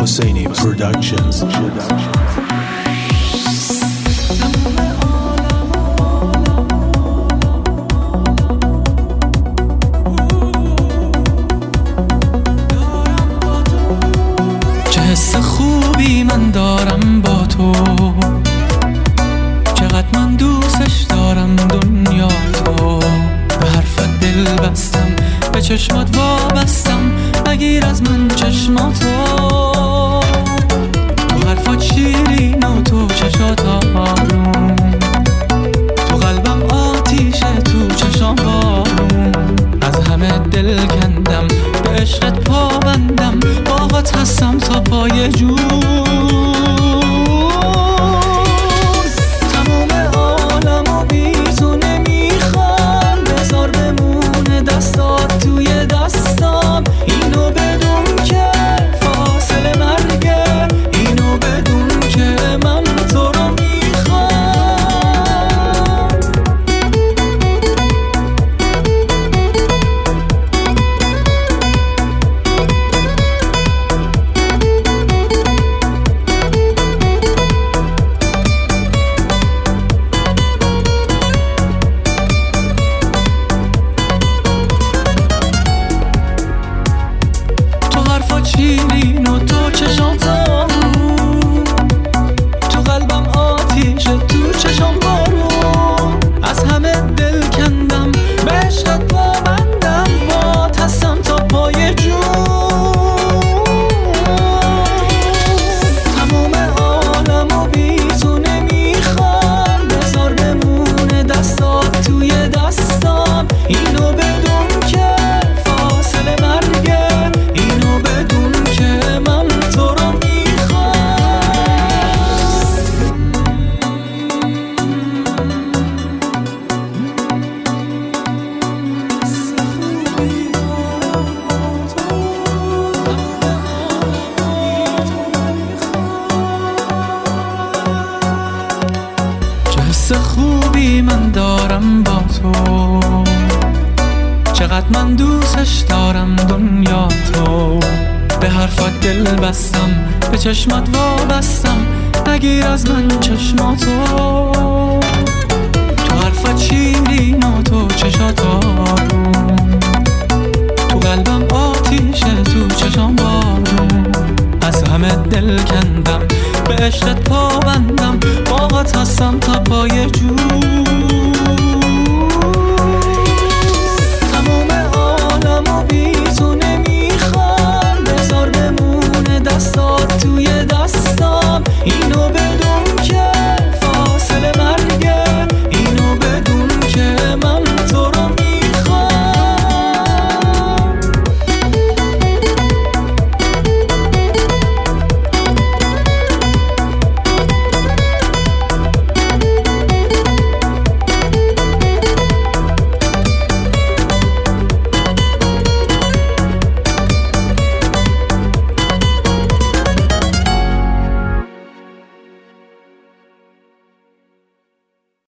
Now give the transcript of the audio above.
Hosseini Productions. چه حس خوبی من دارم با تو، چقدر من دوستش دارم دنیا تو. به حرفت دل بستم، به چشمات وابستم، نگیر از من چشماتو. تو حرفات شیرین و تو چشات آروم، تو قلبم آتیشه تو چشام بارون. از همه دل کندم، به عشقت پابندم، باهات هستم تا پای جون. شیرین و تو چشات آروم، تو قلبم آتیشه تو چشام بارون. از همه دل کندم، به عشقت پابندم، باهات هستم تا پای جون. تمام عالمو بی تو نمیخوام، بذار بمونه دستات توی دستام. اینو بدون که فاصله مرگه، اینو بدون که من تو رو میخوام. چه حس خوبی من دارم با تو، چقدر من دوستش دارم دنیا تو. به حرفات دل بستم، به چشمات وابستم، نگیر از من چشماتو. تو حرفات شیرین و تو چشات آروم، تو قلبم آتیشه تو چشام بارون. از همه دل کندم، به عشقت